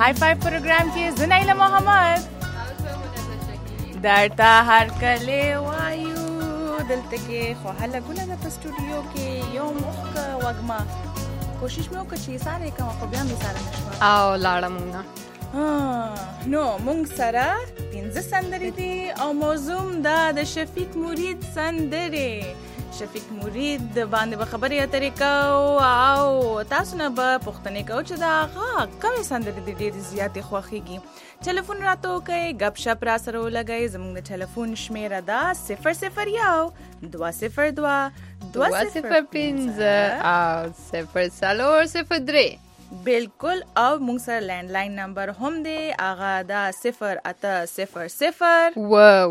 های فای پروګرام کې زه نایله محمد درته هر کله وایو دلته کې خو هلګونه د په سټوډیو کې یو مخ وګما کوشش مې وکړ چې ساره کوم خو بیا مې ساره نشو او لاړه مونږ نو مونږ سره 15 سندرې دي او موضوع دا د شفیق مرید سندرې شفیق مرید باندې به خبرې اترې کوو او تاسو نه به پوښتنې کوو چې دا هغه کومې سندرې دي ډېرې زیاتې خوښېږي ټلیفون راته وکئ ګپ شپ را سره ولګئ زموږ د ټلیفون شمیره ده 001-205 او 00403 بالکل او مونږ سره لینډلاین نمبر هم دی هغه دا 0800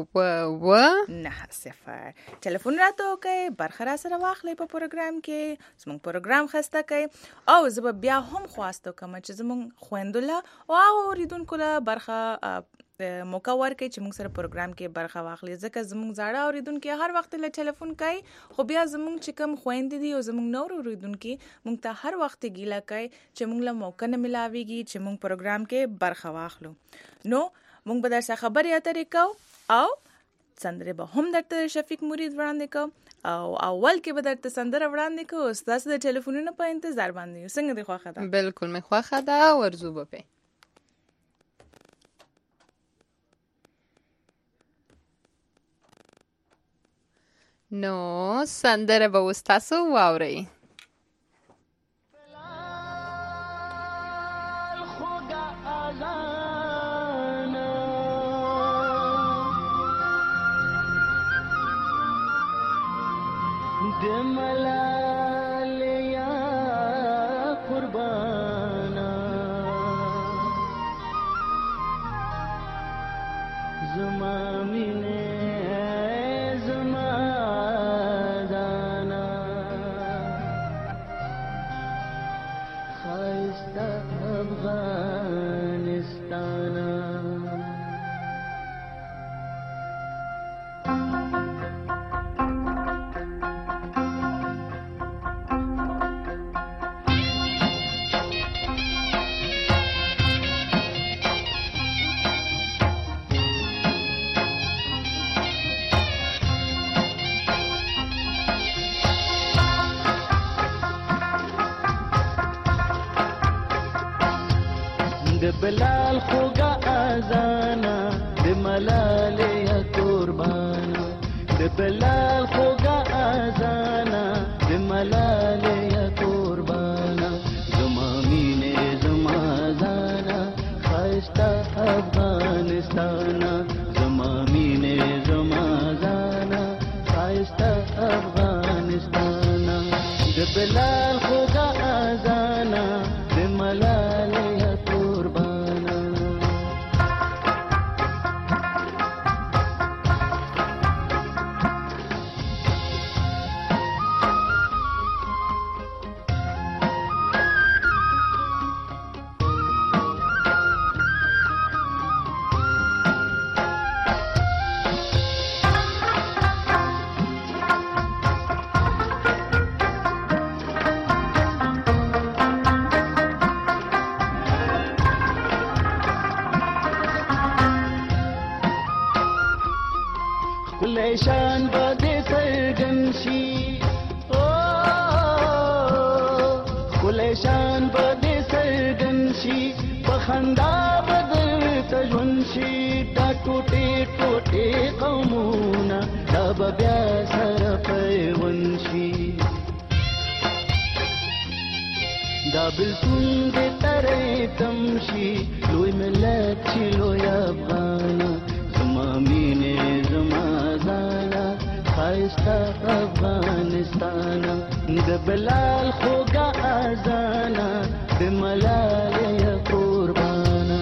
ټلیفون راته وکئ برخه را سره واخلئ په پروګرام کې زموږ پروګرام خسته کوي او زه به بیا هم خواسته کوم چې زموږ خویندو له او اوریدونکو له برخه موقع ورکړي چې موږ سره پروګرام کې برخه واخلي ځکه زموږ زاړه اوریدونکو هر وخت له ټلیفون کوي خو بیا زموږ چې کوم خويندې دي او زموږ نور اوریدونکو موږ ته هر وخت ګیله کوي چې موږ له موقع نه ملاويږي چې موږ پروګرام کې برخه واخلو نو موږ به درسه خبرې اترې کوو او سندره به هم درته شفیق مرید وړاندې کوو او اول کې به درته سندره وړاندې کوو تاسو د ټلیفونونو په انتظار باندې څنګه دی خوښه ده بالکل مې خوښه ده ورزو به نو سندره به وستاسو واورئ بلال خوگا آزانا د ملال یا قربانا د بلال خوگا آزانا د ملال یا قربانا زمامین زمازانا خاشتا افغانستانا زمامین زمازانا خاشتا افغانستانا د بلال خوگا آزانا د ملال شان بده سرګنشي او کلیشان بده سرګنشي بخندا بدل تجونشي دا ټوټه ټوټه قومونه دا بیا سره پیونشي دا بلتون دې ترې تمشي لوی ملت چې لوی افغان زمامین زمازانا خایستا افغانستانا د بلال خوگا آزانا د ملال یا قربانا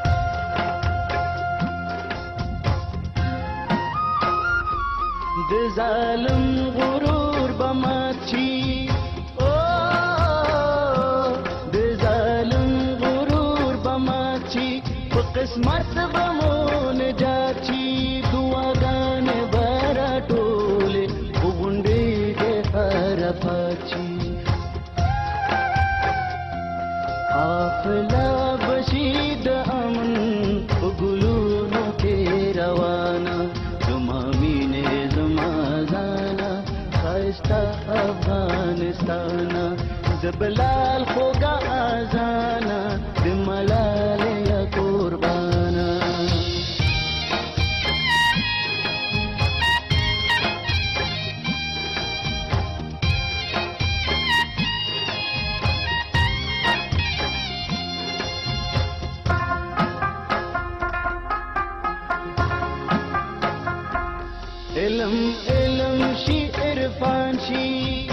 د قسمت به مو نجات شي دعاګانې به راټولې په غونډې کې عرفات شي حافظه بشي د امن په ګلونو کې روانه زما مینې زما ځانه ښایسته افغانستانه د بلال خوږه اذانه د ملالۍ قربانه علم علم شي عرفان شي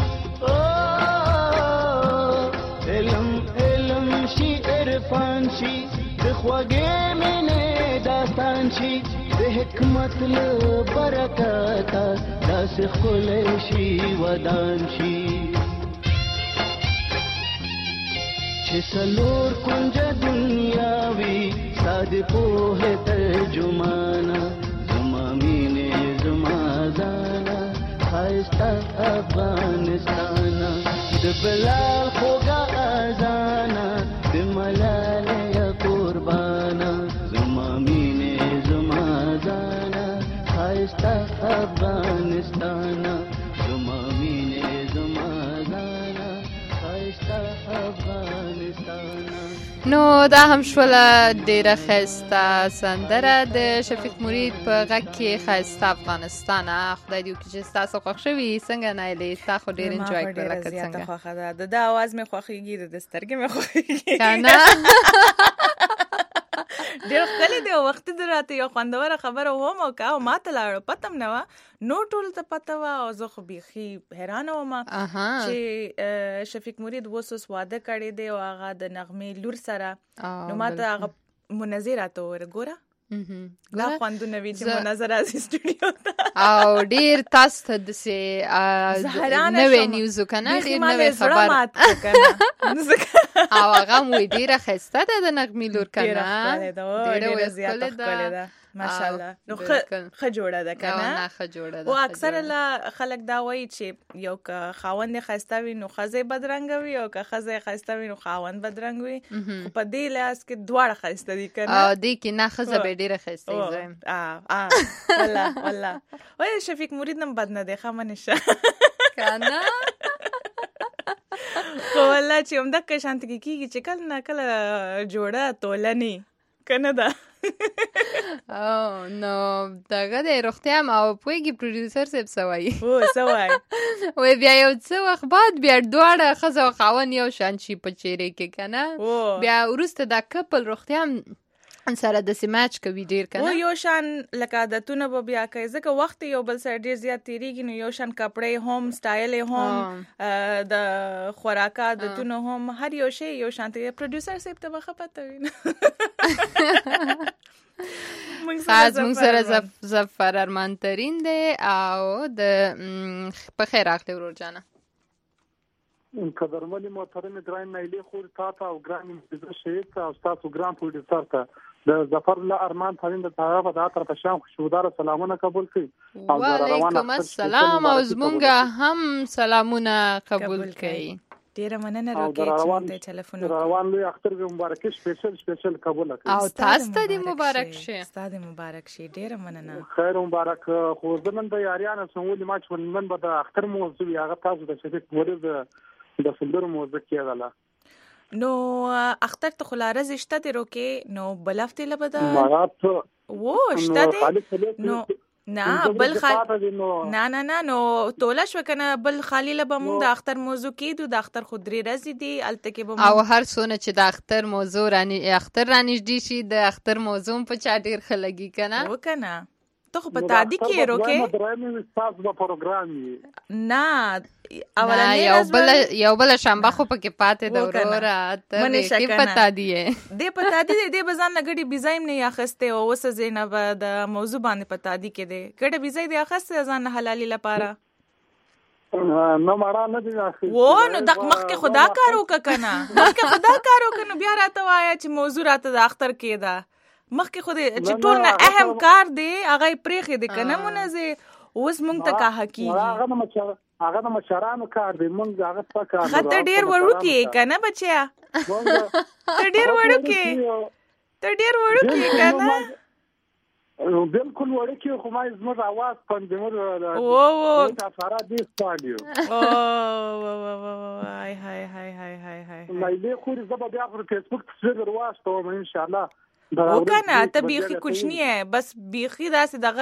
علم علم شي عرفان شي د خوږې مینې داستان شي د حکمت له برکته داسې ښکلی شي ودان شي چې څلور کونجه دنیا وي ستا د پوهې ترجمانه زما مینې زما ځانه ښایسته افغانستانه د بلال خوږه اذانه د ملالۍ قربانه زما مینې زما ځانه ښایسته افغانستانه زما مینې زما ځانه ښایسته افغانستانه. نو دا هم شوله ډیره ښایسته سندره د شفیق مرید په غږ کې ښایسته افغانستانه. خدای دې وکړي چې ستاسو خوښ شوي. څنګه نایلې تا خو ډېر انجوای کړه لکه څنګه؟ خوښه ده د ده اواز مې خوښېږي د ده سترګې مې خوښېږي که نه ډېر ښکلی دی او وختي د راته یو خوندوره خبره وم او که ما ته لاړه پته م نه وه نو ټولو ته پته وه او زه خو بیخي حیرانه وم چې شفیق مرید اوس واده کړی دی او هغه د نغمې لور سره نو ما ته هغه منظر راته وویل ګوره دا خوندونه وي چې منظر راځي سټوډیو ته او ډېر تاسو ته داسې نوې نیوز که نه ډېر نوې خبر او هغه مو ډېره ښایسته ده د نغمې لور که نه ډېره زیاته ښکلې ده ماشاءالله نو ښه جوړه ده که نه ښه جوړه ده او اکثره خلک دا وایي چې یو که خاوند یې ښایسته وي نو ښځه یې بدرنګه وي او که ښځه یې ښایسته وي نو خاوند بدرنګ وي خو په دې لحاظ کې دواړه ښایسته دي که نه دې کې نه ښځه به ډېره ښایسته یې زه یم والله وایي شفیق مرید نم بد نه دی ښه منې شه که نه خو والله چې همدغه شانته کې کېږي چې کله نه کله جوړه تولنې که نه ده نو دغه دی روغتیا هم او پوهېږي پروډیوسر صاحب څه وایي څه وایي وایي بیا یو څه وخت بعد بیا دواړه ښځه او خاوند یو شان شي په چهرې کې که نه بیا وروسته دا کپل روغتیا هم سره داسې میچ کوي ډېر که نه یو شان لکه عادتونه به بیا کوي ځکه وخت یو بل سره ډېر زیات تېرېږي نو یو شان کپړې هم سټایل هم د خوراکه عادتونه هم هر یو شی یو شان ته پروډیوسر صاحب ته به ښه پته وي موږ سره ظفر ارمان ترین دی او د په خیر راغلی ورور جانه قدرمنې محترمې ګران نایلې خور تا ته او ګران مجزه شهید ته او ستاسو ګران پروډیوسر ته د ظفر الله ارمان ترین د هغه د عطر په شان خوشبوداره سلامونه قبول کړي وعلیکم السلام او زمونږ هم سلامونه قبول کړي ډیره مننه راکې چې د ټلیفون روان لوی اختر مبارکي سپیشل قبول کړي او تاسو ته دې مبارک شي ستاسو مبارک شي ډیره مننه خیر مبارک خو زمون د یاریانو سمولي ما چې نن به د اختر موضوع هغه تاسو د شفیق مرید د سندرو موضوع کېدله نو اختر ته خلارز شته دی روکې نو بلفت لبدا مرات وو شته دی نو نه بل خالی نه نو توله شو کنه بل خالی لبا مونږ د اختر موضوع کېدو د اختر خودري رزي دي الته کې به او هر څونه چې د اختر موضوع اختر رانږدې شي د اختر موضوع په چا ډیر خلګي کنه وکنه ته خو په تادی کې روکې نه اولنې یو بل شنبه خو پکې پاتې د وروره ته کې پتا دی دې پتا دی دې بزان لګړي بيزایم نه اخسته او وس زینب د موضوع باندې پتا دی کې دې ګړه بيزای دې اخسته ځان حلالي لپاره نو مړه نه دی اخی و نو دغه مخکې خدا کارو کنه مخکې خدا کارو کنه بیا راته وایا چې موضوع راته د اختر کې ده مخکې خو چې ټول نه اهم کار دی هغه پرېښې دی که نه منځې اوس مونږ ته کاهه کېږي هغه د مشرانو کار دی مونږ هغه څه کار ته ډېر وړوکی یې که نه بچیا ته ډېر وړوکی که نه بالکل وړوکی خو ما زموږ اواز پنځمر سارا دې سټاډیو هاي هاي هاي هاي هاي هاي لیلې خوري زه به بیا پر فیسبوک تصویر درواستوم انشاءالله او که نه ته بیخي کوچنی یې بس بیخي داسې دغه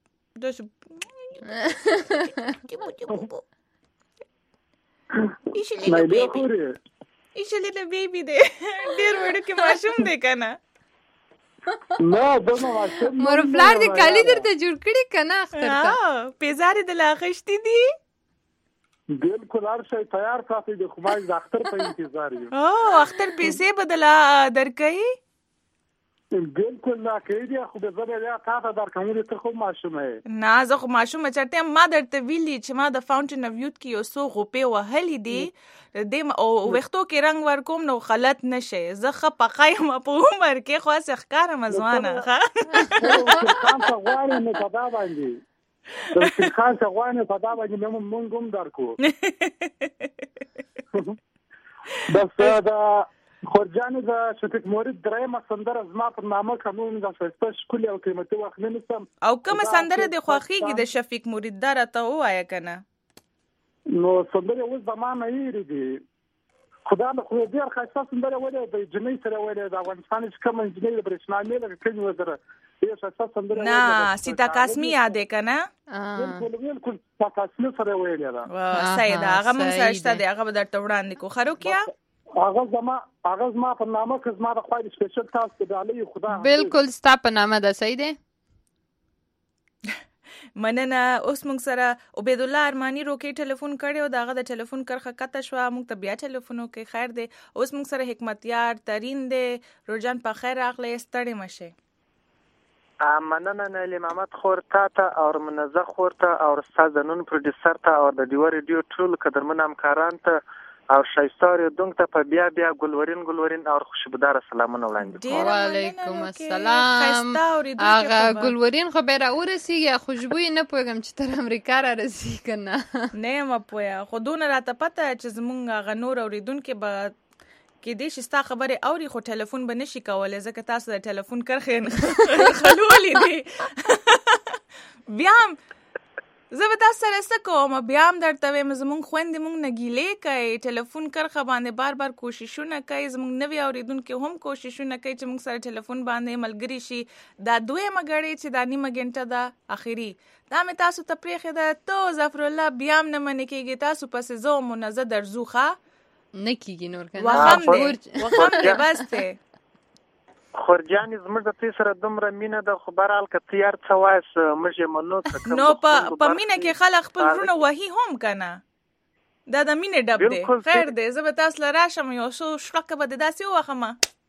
ایشلی د بیبي دی ډېر وړوکی ماشوم دی که نه نه دونه ماشوم مور پلار دې کالي درته جوړ کړي که نه اختر ته پیزارې دله اخیستي دي بالکل هر شی تیار ساتئ د خو ما د اختر په انتظار یم اختر پیسې به دله درکوي بالکل نه کوي دي خو به زه بیا تا ته درکوم ته خو ماشوم یې نه زه خو ماشومه چېرته یم ما درته ویلي چې ما د فاونټین اف یوت کې یو څو غوپې وهلي دي او ویښتو کې رنګ ورکوم نو غلط نه شي زه ښه پخه یم په عمر کې خو هسې ښکارم ځوانه ښه خان ته غواړې نو په دا باندې خان ته غواړې په دا باندې مونږ هم درکو بس دا خورجانې د شفیق مورید درېیمه سندره زما پر نامه قانون د ښایسته ښکلې او قیمتي وخت نه نیسم او کومه سندره دې خوښېږي د شفیق مورید دا راته ووایه که نه نو سندرې اوس د ما نه هېرې دي خدا له خو ډېر ښایسته سندره ویلې د نجلۍ سره ویلې د افغانستان چې کومه نجلۍ د برېښنا میله کلي وزره ډېر ښایسته سندره نه سیتا قاسمي یادې که نه بالکل سیتا قاسمي سره ویلې ده صحیح ده هغه مونږ سره شته دی هغه به درته وړاندې کړو ښه روکیا هغه زما په نامه که زما د خدای د سپیشل تاسو کې ډالۍ خدا بالکل ستا په نامه ده صحیح دی مننه اوس موږ سره عبید الله ارمانی روکې ټلیفون کړی او دغه د ټلیفون کرخه کته شوه موږ ته بیا ټلیفون وکړي خیر دی اوس موږ سره حکمتیار ترین دی روجان په خیر راغلی ستړی مشه مننه نیلی محمد خور تا ته او منزه خور ته او استاد نون پروډوسر ته او د دیو ریډیو ټول قدرمن همکاران ته او شایستاري دونک ته په بیا ګلورین او خوشبودار سلامونه وړاندې کوم وعلیکم السلام هغه ګلورین خو به راورسیږي خوشبوې نه پوهېږم چې تر امریکا را رسیږي که نه یم پوهه خو دونه راته پته چې زمونږ هغه نور اورېدونکي به کېدای شي ستا خبرې اوري خو ټلیفون به نشي کولی ځکه تاسو د ټلیفون کرښې خلولې دي بیا هم زه به تاسو سره څه کوم بیا هم درته وایم زمونږ خویندې مونږ نه ګیلې کوي ټلیفون کرښه باندې بار کوششونه کوي زمونږ نوي اورېدونکي هم کوششونه کوي چې مونږ سره ټلیفون باندې ملګري شي دا دویمه ګړۍ چې دا نیمه ګنټه ده اخري دا مې تاسو ته پرېښې ده ته ظفرالله بیا هم نه منې کېږي تاسو پسې زه منزه درځو ښه نه کېږي نور که وخم دی بس دی خورجانې زموږ د دوی سره دومره مینه ده خو بهرحال که ته یار څه وایست موږ یې منو نو په مینه کې خلک خپل وروڼه وهي هم که نه دا د مینې ډب دی خیر دی زه به تاسو له راشم یو څو شړکه به د داسې ووهمه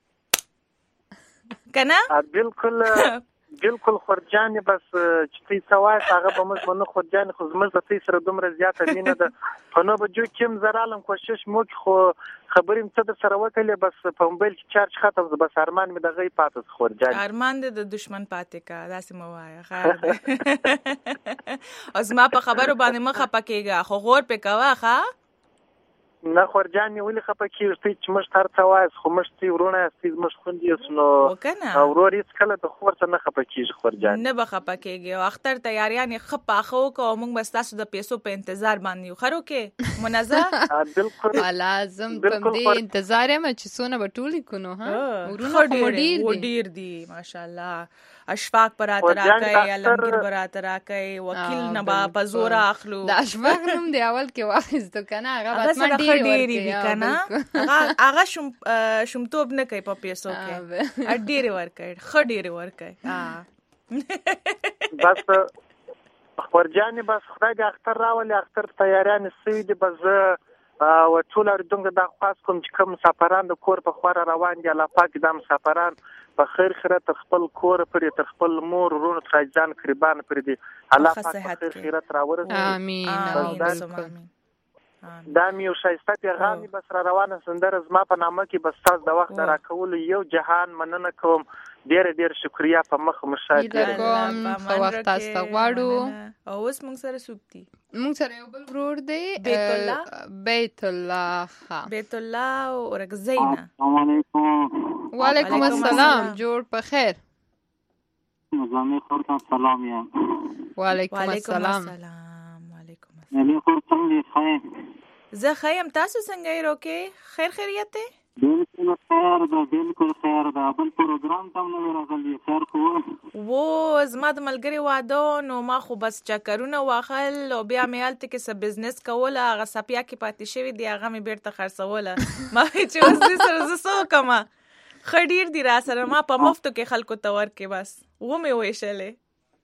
که نه بالکل خورجانې بس چې ته څه وایست هغه به موږ منو خورجانې خو زموږ د دوی سره دومره زیاته مینه ده په نو به جو کیم زرالم کوشش مو کې خو خبرې مې څه در سره وکړلې بس په موبایل کې چارج ختم بس ارمان مې دغه یې پاتې خورجانې ارمان دې د دشمن پاتې کا داسې مه وایه خیر دی او زما په خبرو باندې مه خفه کېږه خو غور پې کوه ښه نه خورجانې ولې خفه کېږي ته چې موږ ته هر څه وایاست خو موږ ته وروڼه یاستئ زموږ خویندې یاست نو ورور هېڅکله د خور څه نه خفه کېږي خورجانې نه به خفه کېږي او اختر تیاریان یې ښه پاخه وکړه او موږ به ستاسو د پیسو په انتظار باندې یو ښه روکې منظه لازم په دې انتظار یم چې څونه به ټولې کړو ورونه خو ډېر دي ماشاءالله اشفاق پر راته علمگیر پر راته وکیل نه با په زور اخلو د اشفاق نوم دی اول کې واخیستو کنه هغه باتمن ډېری وی کنه هغه شومتوب نه کوي په پیسو کې ډېری ورکړي خډېری ورکړي بس خورجانې بس خدای دې اختر راولي اختر تیاریان سوي دي بس او ټول اردوګه د خاص کوم چې کوم مسافران د کور په خور روان دي الله پاک د مسافران په خیر خیرت خپل کور پرې تر خپل مور ورونو تر ځان قربان پرې دي الله پاک په خیر خیرت راورسوي امين دا مې یو ښایسته پیغام بس را روانه سندره زما په نامه کې بس تاسو د وخت راکول یو جهان مننه کوم ډېر شکریا په مخ مشاهده کوم خو وخت تاسو ته غواړو او اوس موږ سره سوکتي موږ سره یو بل ورور دی بیت الله اورګزینا. السلام علیکم. وعلیکم السلام. جوړ په خیر. نظامی خور ته سلام یم. وعلیکم السلام. نبی خور څنګه خیر؟ زه خیم، تاسو څنګه یې روکې؟ خیریت دی؟ بالکل خیر ده. بل پروګرام ته هم نه راغلی. خیر خو زما د ملګري واده نو ما خو بس چکرونه واخل او بیا مې هلته کې څه بزنس کوله، هغه سپیا کې پاتې شوي دی، هغه مې بیرته خرڅوله. ما چې اوس دې سره زه څه وکړمه؟ ښه ډېر دي را سره، ما په مفتو کې خلکو ته ورکې، بس ومې ویشلې.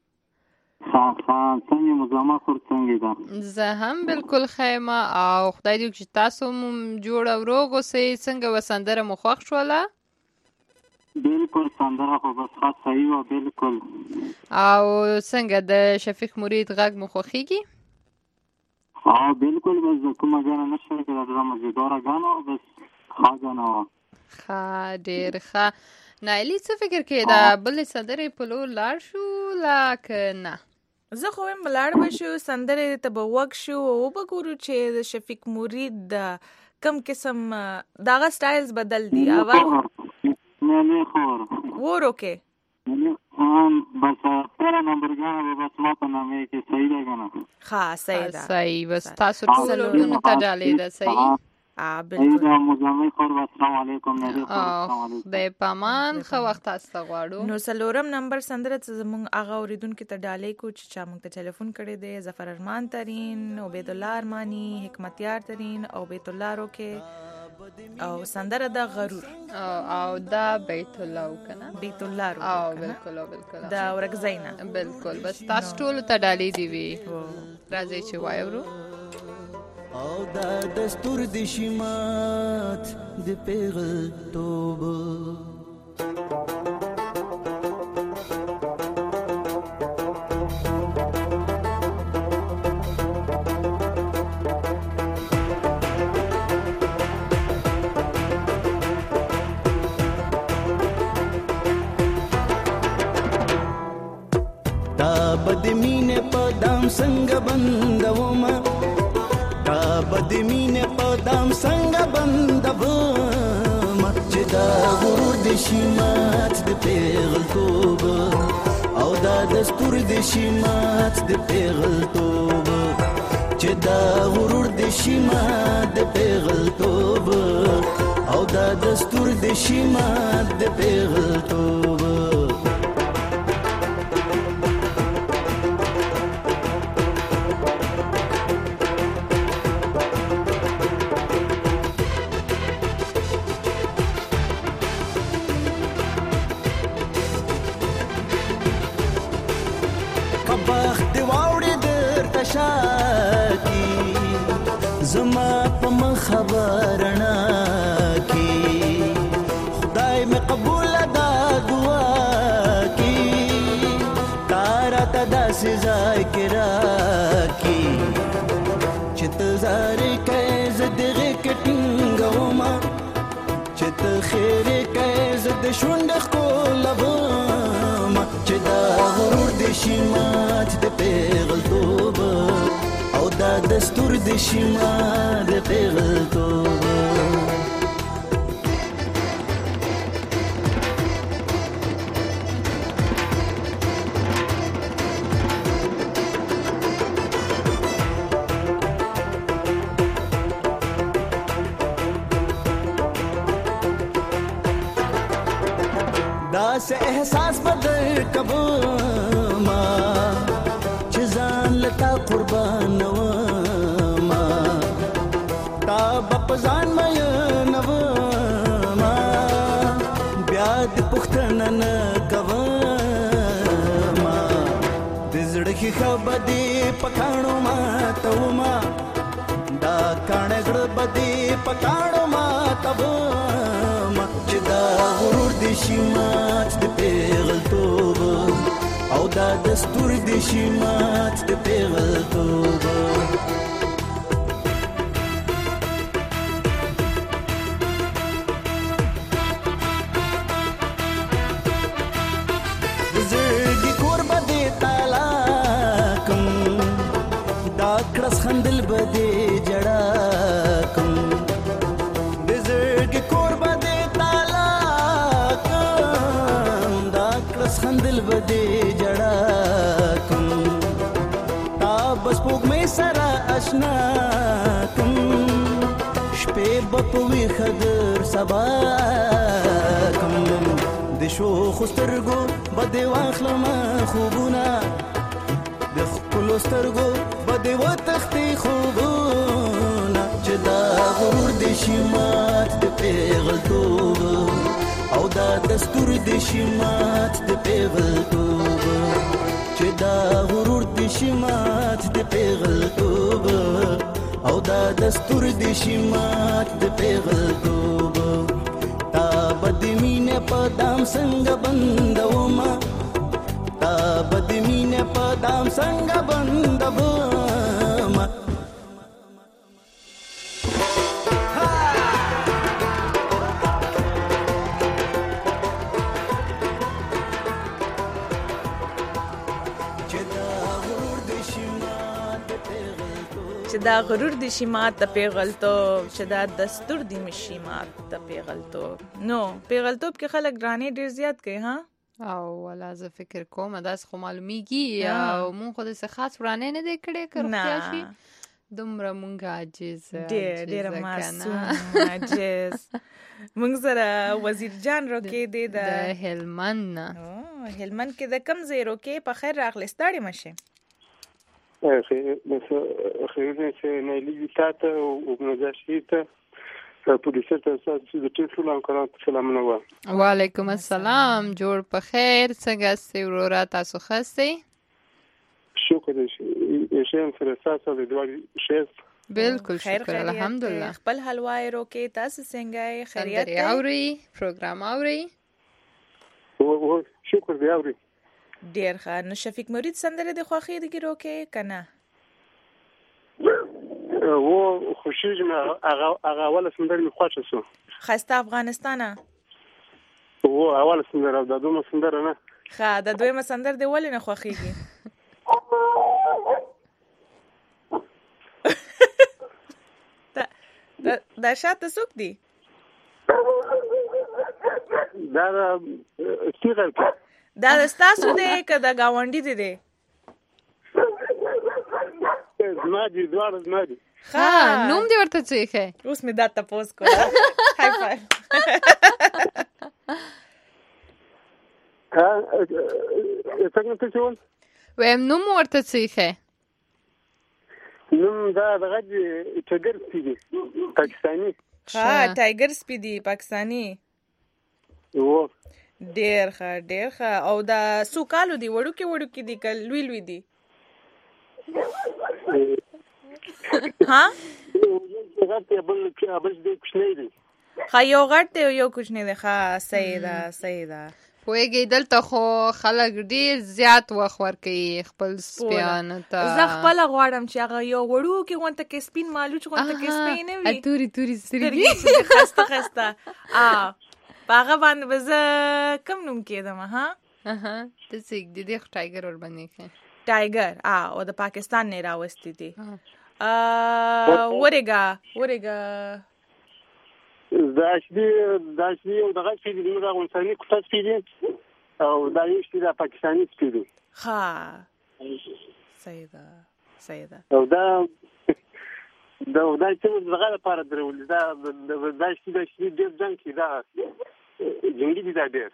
څنګه مزامه خور څنګه ده؟ زه هم بالکل خیمه او خدای دې چې تاسو مو جوړ او روغ اوسئ. څنګه وسندره مو خوښ شوله؟ بالکل سندره خو بس خاص صحیح وه. بالکل. او څنګه د شفیق مرید غږ مو خوښیږي؟ بالکل. بس د کومه ګانه نشته کې د زړه مزیداره ګانه بس ښه ګانه وه. ښه، ډېر ښه. نایلي څه فکر کوې د بلې سندرې په لور لاړ شو لا که نه؟ زه خو هم لاړ به شو، سندرې ته به وږ شو او به ګورو چې د شفیق مرید د کم قسم دغه سټایلز بدل دي. نه خور وورو کې بس پهلا نمبر ګانه به بس ما په نامې کې صحیح ده که نه؟ ښه صحیح ده. صحیح. بس تاسو ټولو ته ډالۍ ده. صحیح. بالکل. مزامي خور السلام علیکم. خدای پامان. ښه وخت تاسو ته غواړو. نو څلورم نمبر سندره چې زموږ هغه اوریدونکو ته ډالۍ کو چې چا موږ ته ټلیفون کړی دی، ظفر ارمان ترین، عبید الله ارمانی، حکمتیار ترین او بیت الله روکه او سندره د غرور او دا بیت الله کنه؟ بیت الله روکه. بالکل دا ورګزینا. بالکل. بس تاسو ټولو ته ډالۍ دی وی. راځي چې وایو او دا دستور د شمات د پیغل توبه تا بدمینه په دام څنګه بندومه، بد مینه په دام څنګه بندوم، چې دا غرور د شمات د پیغل توبه او دا دستور د شمات د پیغل توبه، چې دا غرور د شمات د پیغل توبه او دا دستور د شمات د پیغل توبه. زما په مخبرنا کی خدای می قبول دا دعا کی تارا تدا سزا کرا کی چت زاری کای زدغه کټنګوما چت خیر کای زد شوند خولوما، چې دا غرور د شمات د پیغل توبه او دا دستور د شمات د پیغل توبه. داس احساس بدل کبوما چې ځان لتا قربان وما، تا بپ ځان مې نوما بیا د پښتنه نه کوما، د زړه کې خبدي پکانو ما توما، دا کانګړ بدي پکانو ما توما، چې دا غرور د شمات د پیغل توبه او دا دستور د شمات د پیغل توبه. خندل بده جړا کوم د زړګي کور بده تالا کوم دا کړس خندل بده جړا کوم تا بس پوګ مې سره آشنا کوم شپې بپوي خدر سبا کوم د شو خسترګو بده واخلم خوبونه د خپل سترګو بده و تختي خوبونه چې دا غرور د شمات د پیغلتوب او دا دستور د شمات د پیغلتوب چې دا غرور د شمات د پیغلتوب او دا دستور د شمات د پیغلتوب تا بدمینه پدام څنګه بندوما تا بدمینه پدام څنګه بندوما چې دا غرور د شمات د پیغلتوب چې دا دستور د مشیمات د پیغلتوب نو پیغلتوب کې خلک ګرانې ډیر زیات کوي ها او ولا زه فکر کوم داس خو معلومیږي او مونږ خو د څه خاص ورانه نه دی کړی کړو شي دومره مونږ عاجز ډیر معصوم عاجز مونږ سره وزیر جان روکې دی د هلمند هلمند کې د کم ځای روکې په خیر راغلی ستړی مشه خیرونه چې نایلی تاته او منځشیته پولیسو ته تاسو د ټیټو لانکران سلامونه و وعلیکم السلام جوړ په خیر څنګه سی ورورا تاسو خسته شکر شیم سره تاسو د دوی شیف بالکل شکر الحمدلله خپل حلوای روکې تاسو څنګه خیریت اوري پروګرام اوري شکر دی اوري ډیر ښه نو شفیق مرید سندره د خوخي د ګرو کې کنه و خوشیږم هغه اول سندره می خوښه شو خسته افغانستانه و اول سندره د دوه سندره نه ښه د دویمه سندره دی ولې نه خوخيږي دا شاته څوک دی دا سیغه دا ستاسو دی که د گاونډي دی زما دي دوار زما دي ها نوم دی ورته څه ښه اوس مې دا تاسو کوله هاي فاي څنګه څه ول ویم نوم ورته څه ښه نوم دا دغه ټایګر سپیډي پاکستاني ها ټایګر سپیډي پاکستاني و ډیر ښه او دا سو کالو دی وړو کې دی کل لوی دی ها ها یو غټ دی یو کوچنی دی ها صحیح ده پوهیږي دلته خو خلک ډیر زیات وخت ورکوي خپل سپیانو ته زه خپل غواړم چې هغه یو وړو کې غونته کې سپین مالوچ غونته کې سپین نه وي توري سترګې خسته باغه باندې وزه کم نوم کېدم ها ته څنګه د دې ټایګر ور باندې کې ټایګر او د پاکستان نه راوستي دي ورګه داشتي او دغه چې د افغانستاني کوټه سپیډي او دا یو چې د پاکستاني سپیډي ها صحیح ده او دا چې دغه لپاره درول دا چې ډېر ځان کې دا جنگي دي دا ډېر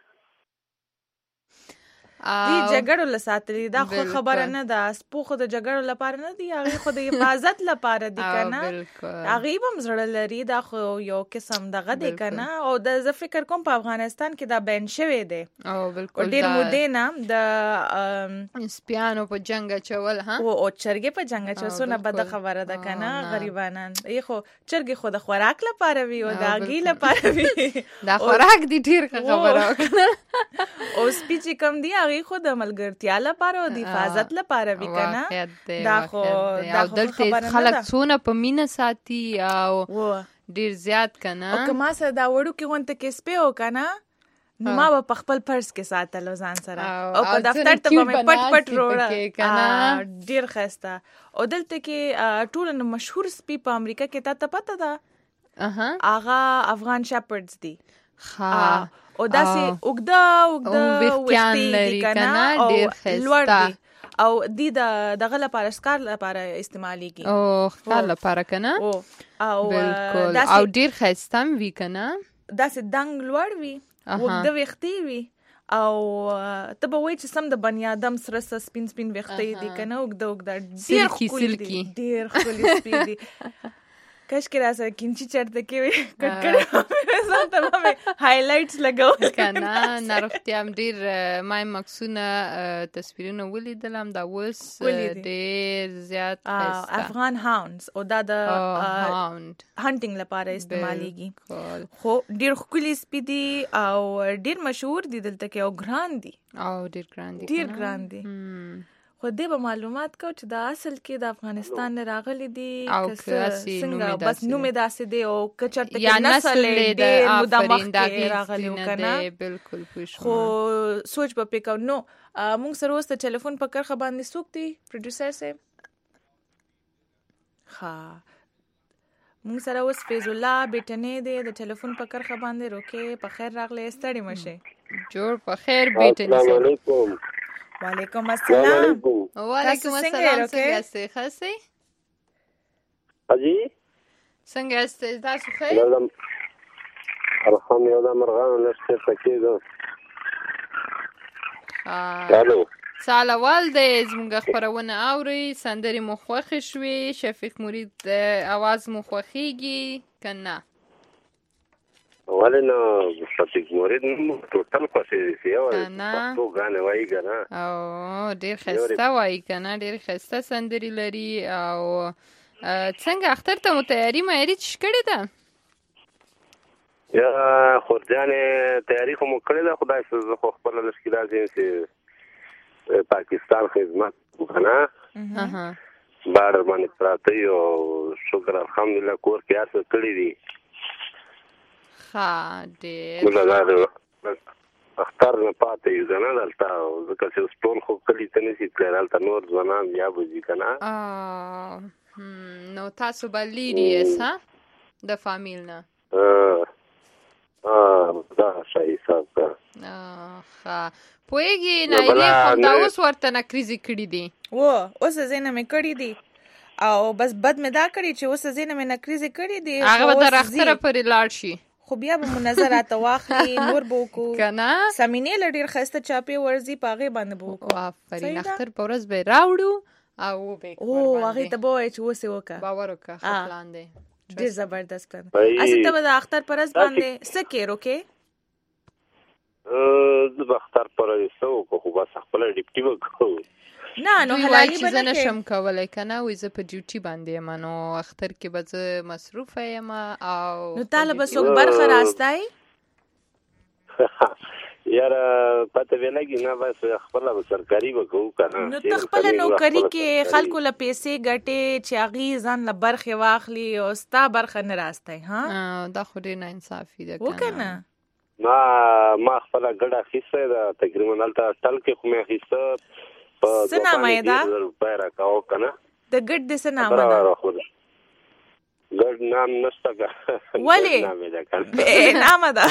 دی جګړو لساتري دا خو خبره نه ده سپوخ د جګړو لپاره نه دی هغه خو د حفاظت لپاره دی کنه هغه هم زړه لري دا خو یو قسم دغه دی کنه او د ز فکر کوم په افغانستان کې دا بین شوی دی او بالکل ډیر مودې نه د سپیانو په جنگ چول ها او چرګې په جنگ چوسونه بد خبره ده کنه غریبانان یې خو چرګې خو د خوراک لپاره وی او د اګي لپاره وی دا خوراک دی ډیر خبره وکړه او سپیچ کم دی هغه خو د ملګرتیا لپاره او د حفاظت لپاره وکنه دا خو دلته خلک څونه په مینه ساتي او ډیر زیات کنه او کما سره دا وړو کې وانت کې سپیو کنه نو ما به په خپل پرس کې ساتل ځان سره او په دفتر ته به مې پټ وروړه ډیر ښایسته او دلته کې ټول مشهور سپي په امریکا کې تا پته ده هغه افغان شپرډز دي او داسې اوږده وختي دي کنه او لوړ دي او دی دغه لپاره ښکار لپاره استعمالېږي او ښکار لپاره کنه او بالکل او ډیر ښایسته وي کنه داسې دنګ لوړ وي اوږده وختي وي او ته به وایې چې سم د بني ادم سره سپین وختي دي کنه اوږده ډیر ښکلي سپي دي کاش کې راسره کینچی چرته کې وي کټ کړه زه ته مې هایلایټس لګاو کنه نارختیا ډیر ما مکسونه تصویرونه ولیدلم دا اوس ډیر زیات افغان هاوندز او دا د هانټینګ لپاره استعمالېږي خو ډیر ښکلي سپي دي او ډیر مشهور دي دلته کې او ګران دي ډیر ګران دي خو دې به معلومات کو چې دا اصل کې د افغانستان نه راغلي دي څنګه بس نوم داسې دی او کچرته کې نسل دې مدامخ کې راغلی وکنه بالکل پوښ خو سوچ په پکاو نو مونږ سره اوس ټلیفون په کرخه باندې سوق دی پروډوسر صاحب مونږ سره اوس فیض الله بیٹنې دی د ټلیفون په کرخه باندې روکه په خیر راغلی ستړي مشه جوړ په خیر بیٹنې السلام علیکم وعلیکم السلام وعلیکم السلام څنګه یاست ښه سئ اجي څنګه یاست تاسو ښه الحمدلله مرغان نشته پکې الو سالوال د زموږ خبرونه اوري سندري مو خوښ شوي شفیق مرید आवाज مو خوښيږي کنه ولنه شفیق مرید ټوټل خوښي یو پښتو غانه وایي کنه او ډیر خسته وایي کنه ډیر خسته سندري لري او څنګه اختر ته تیاری مې کړې ده یا خورجانې تیاری خو مو کړې ده خدای سره خو خپل مشکلات دي پاکستان خدمت وکنه بارډر باندې پراته یو شکر الحمدلله کور کې اسه کړی دي ډېر اختر نه پاتې یو ځنه دلته ځکه چې ټول خو کلی ته نشي تللی دلته نور ځوانان بیا بوځي که نه نو تاسو به لیرې یاست د فامیل نه دا ښه حساب که پوهېږي نایلې خو دا اوس ورته نکریزې کړي دي اوس زینه مې کړي دي او بس بد مې دا کړي چې اوس زینه مې نکریزې کړي دي هغه به تر اختره پورې لاړ شي خو بیا به منظرات واخلي نور به وکړو کنه سمینې له ډېر ښایسته چاپې ورځي په هغې باندې به وکړو آفرین اختر په ورځ به یې راوړو او به هغې ته به ووایې چې اوس یې وکړه باور وکړه ښه پلان دی ډېر زبردست پلان هسې ته به د اختر په ورځ باندې څه کې روکې زه به اختر په ورځ څه وکړو خو بس خپله ډیوټي به کوو نه نو حلالي به زه نشم کولی کنه وایي زه په ډیوټي باندې یم نو اختر کې به زه مصروفه یم او نو تاله به څوک برخه راستای یاره پته به لګي نه بس خپله به سرکاري به کوو که نه نو ته خپله نوکري کې خلکو له پیسې ګټې چې هغې ځان له برخې واخلي او ستا برخه نه راستای دا خو ډېر ناانصافي ده وکنه ما خپله ګډه اخیستی ده تقریبا هلته ټل کې خو مې اخیسته څه نامه یې ده روپۍ راکاوه که نه د ګډ د څه نامه ده ګډ نام نشته که ولې نامې ده که بې نامه ده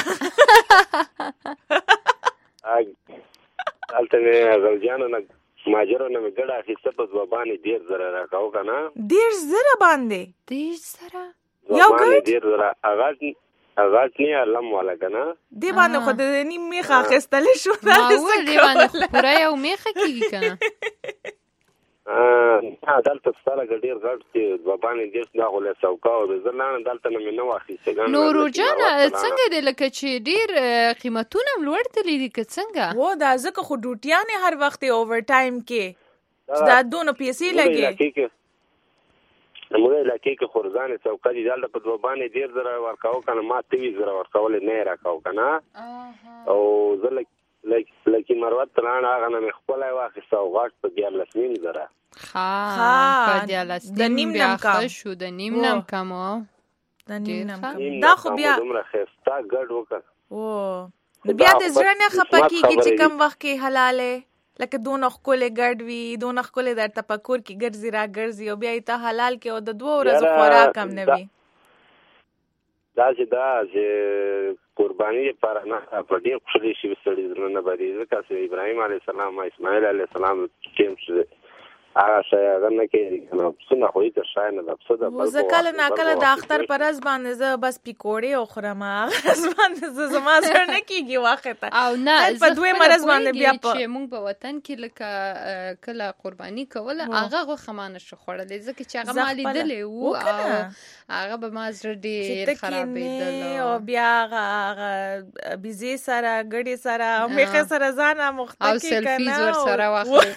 هلته مې غلجیانو نه ماجرو نه مې ګډه اخیسته په دوه باندې 10,000 راکاوه که نه 10,000 باندې 10,000 یو ګډ 10,000 اغاز نه علم والا کنه دی باندې خو د نیم میخه اخیستل شو دا دی باندې پورا یو میخه کیږي کنه دلته ستاره ګډیر غټ چې باندې دېس دا غوله څوکا او زلانه دلته نه نو واخیسته نور جان څنګه دی لکه چې ډیر قیمتونه لوړ تللی دي که څنګه و دا ځکه خو ډوټیانه هر وخت اوور ټایم کې دا دونه پیسې لګي موږ علاقې کې خورزانې څوکا دي دلته په دوه باندې 10,000 ورکاو کنه ما 23,000 ورکول نه راکاو کنه او زه لکه مروت ترانه هغه نه خپل واخیسته او غاټ په 14,000 په 14 د نیم نم کا شو د نیم نم کمو د نیم نم دا خو بیا دومره خسته ګډ وکړ او بیا د زړه نه خپکیږي چې کم وخت کې حلاله لکه دونه خپل ګډ وی دونه خپل در تفکر کې ګرځي را ګرځي او بیا ته حلال کې او د 2 ورځې خوراک کم نه وي دا چې قرباني لپاره نه په دې خوشالي شي وسړي نه باندې ځکه چې ابراهيم عليه السلام او اسماعیل عليه السلام ټیم څه هغه شی هغه نه کوي کنه څنګه خو یې شای نه ده څه ده وزکل نه کله د اختر پر از باندې زه بس پیکوړې او خورم از باندې زما سره نه کیږي وخت او نه په دوی مرز باندې بیا چې موږ په وطن کې لکه کله قرباني کوله هغه غو خمانه شو خوړلې ځکه چې هغه مالي دلې وو او هغه به ما زړه ډېر خرابېدل او بیا هغه بيزي سره ګډي سره مخه سره ځان مختکي او سلفیز ور سره واخلي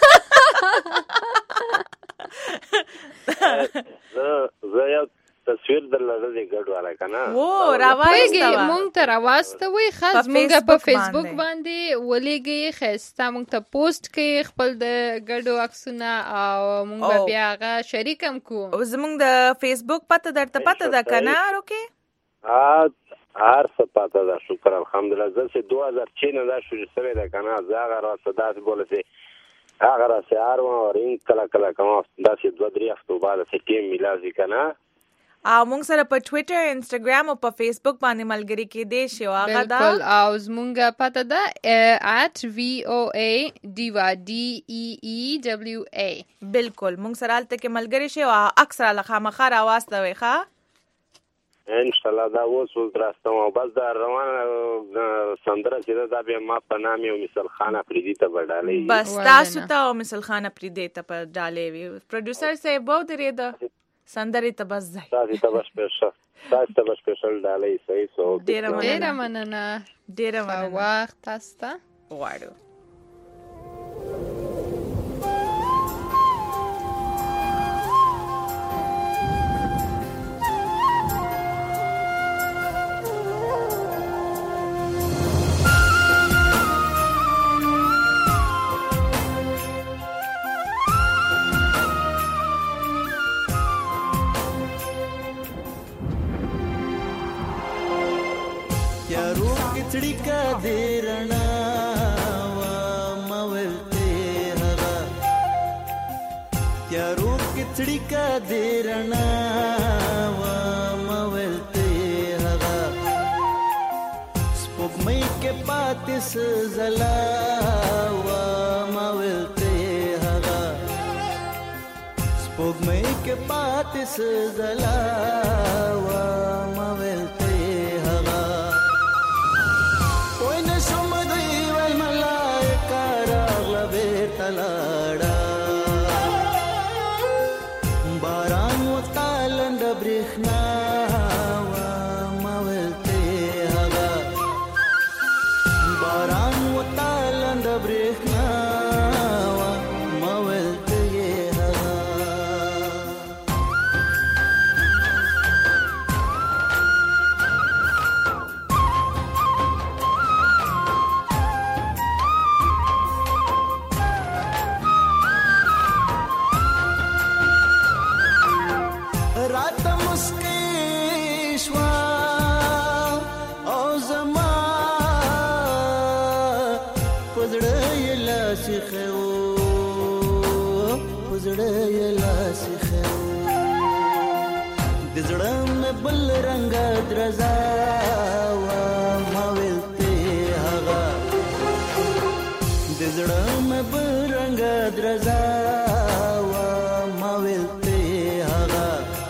زه یو تصویر درلږه ګډ والا کنه و راوایسته مونږ ته راواسته وي خاص مونږ په فیسبوک باندې ولېږي خسته مونږ ته پوسټ کوي خپل د ګډو عکسونه او مونږ بیا هغه شریکم کو زمونږ د فیسبوک پته درته پته ده کنه روکي هر څه پته ده شکر الحمدلله زه 2006 نه دا شروع شوی ده کنه زه هغه راته داسې بولسي هغه راځي ارو رین کلا کوم داسې 2-3 هفتو بعد چې ټیم ملازي کنه او موږ سره په ټوئیټر انسټاګرام او په فیسبوک باندې ملګری کې دي شو هغه دا بالکل او زمونږ پته ده @VOA بالکل موږ سره الته کې ملګری شي او اکثر لخامخه راواسته وي ښا ان شاء الله دا اوس راستم او بس دا روان سندره چې دا بیا ما په نامه او مثال خان افریدی ته وډالې بس تاسو ته او مثال خان افریدی ته په ډالې وی پروډوسر صاحب وو درې دا سندره ته بس ځای تاسو ته بس سپیشل ډالې صحیح سو ډیر مننه وخت تاسو ته واړو का देरना वा मवलते हवा क्या रूप किचड़ी का देरना वा मवलते हवा स्पुगमई के पातिस जला वा मवलते हवा स्पुगमई के पातिस जला वा मवलते बारान वतालंड ब्रिखना वा मवलते हवा बारान वतालंड ब्रिखना वा मवलते हवा बल रंग द्रजा वा मवलते हवा दिजड़ा में बल रंग द्रजा वा मवलते हवा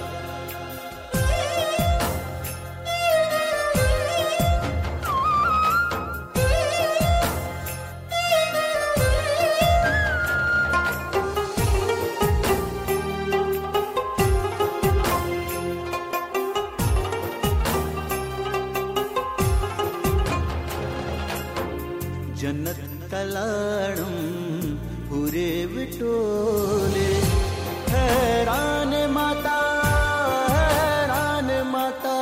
जन्नत तलाड़म पूरे बिटोले हैरान माता हैरान माता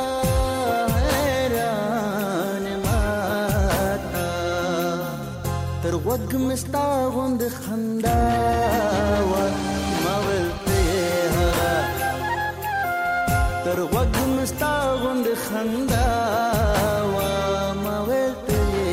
हैरान माता तर वग मिस्ता गुंद खंदावा मवलते हवा तर वग मिस्ता गुंद खंदावा मवलते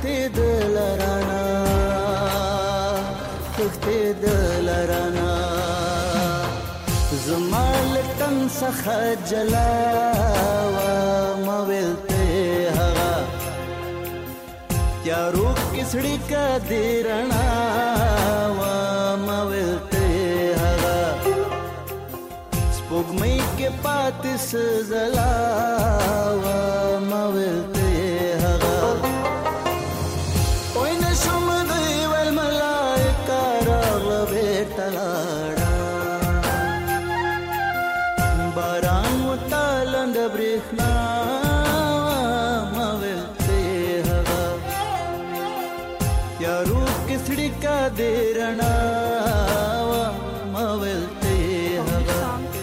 دلرانا زمال تن څخه جلا و مولته هغه تیارو کسړی کا دیرنا و مولته هغه سپوږمۍ کې پاتې سزلا و مولته هغه وای نشم دی ول ملائکه راغله بیٹلاړه باران وتالند برېښنا مولته هغه یارو کسړی کا دیرنا مولته هغه.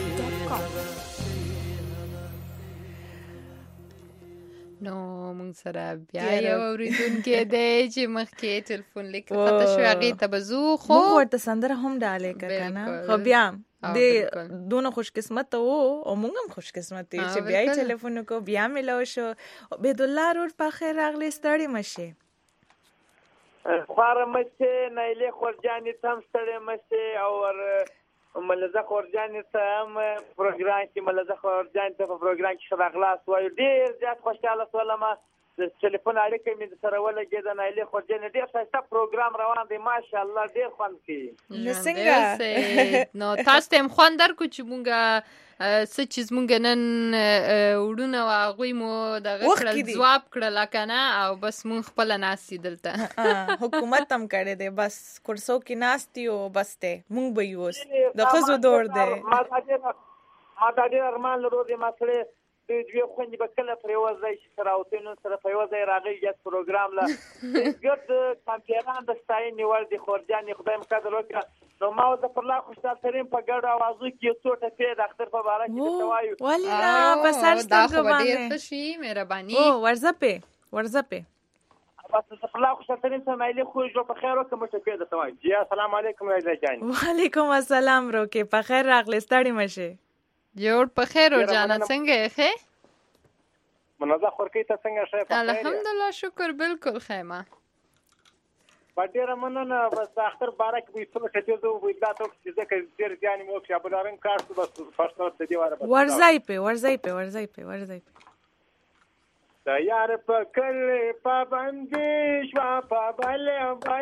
نو موږ سره بیا یو اوریدونکی دی چې مخکې ټلیفون لیکه پته شو هغې ته به ځو خو موږ ورته سندره هم ډالې که که نه خو بیا د دونه خوش قسمت و او موږ هم خوش قسمت یو چې بیا یې ټلیفون وکړو بیا ملو شو. عبیدالله رور په خیر راغلی ستړې مه شې خواره مه شې نایلې خورجانې ته هم ستړې مه شې او ملزه خورجانې ته هم پروګرام کې ملزه خورجانې ته په پروګرام کې ښه راغلاست وایو ډېر زیات خوشحاله شولم د ټلیفون اړیکه مې سره ولګېده نایلې خورجانې ډېر ښایسته پروګرام روان دی ماشاءالله ډېر خوند کوي. څنګه نو تاسو ته هم خوند درکړو چې مونږ څه چې زمونږ نن وړونه و هغوی مو دغه کړل ځواب کړل که نه او بس مونږ خپله ناست یو دلته حکومت هم کړی دی بس کرسو کې ناست یو بس دی مونږ به یو اوس د ښځو دور دی. ما دا ډېر ارمان لرو دی ما سړی دوی خوندې به کله پر یوه ځای چې سره اوتینو سره په یوه ځای راغلی یاد پروګرام له ګرد کمپیران د ستاینې وړ دي خورجانې خدای مو قدر وکړه. نو ما د پرلا خوشحال ترین په ګډو اوازو کې یو څو ټپې د اختر په باره کې درته وایو. ولې نه په سر سترګو باندې باندې ډېر ښه شي مهرباني ورځه پې بس د پرلا خوشحال ترین سره نایلې خو ژوند په خیر وکړه موږ ټپې درته وایو. جی السلام علیکم نایله جانې. وعلیکم السلام روکې په خیر راغلی ستړې مه شې. جوړ په خیر جانه څنګه یې ښې منازه خورکۍ ته څنګه ښه په خیر الحمدلله شکر بالکل خیمه په ډېره مننه بس د اختر باره کې به یې څه ټپې زه به اطلاعات وکړو چې ځکه ډېر زیان مې وکړي ابودارنګ کار شو بس پښتو د دې واره ورځی پې د یار په کلي پابندي شوه په بلې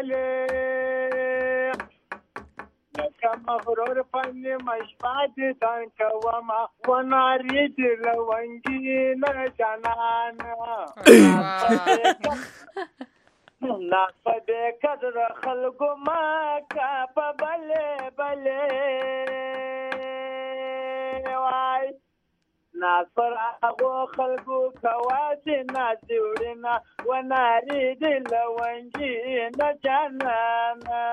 لکه مغرور پنې مشپاتې تن کومه ونارې دې لونګي نه جانانه ناس په دې قدر خلکو ما کا په بلې وای ناس پر هغو خلکو کوه چې ناسې وړینه ونارې دې لونګي نه جانانه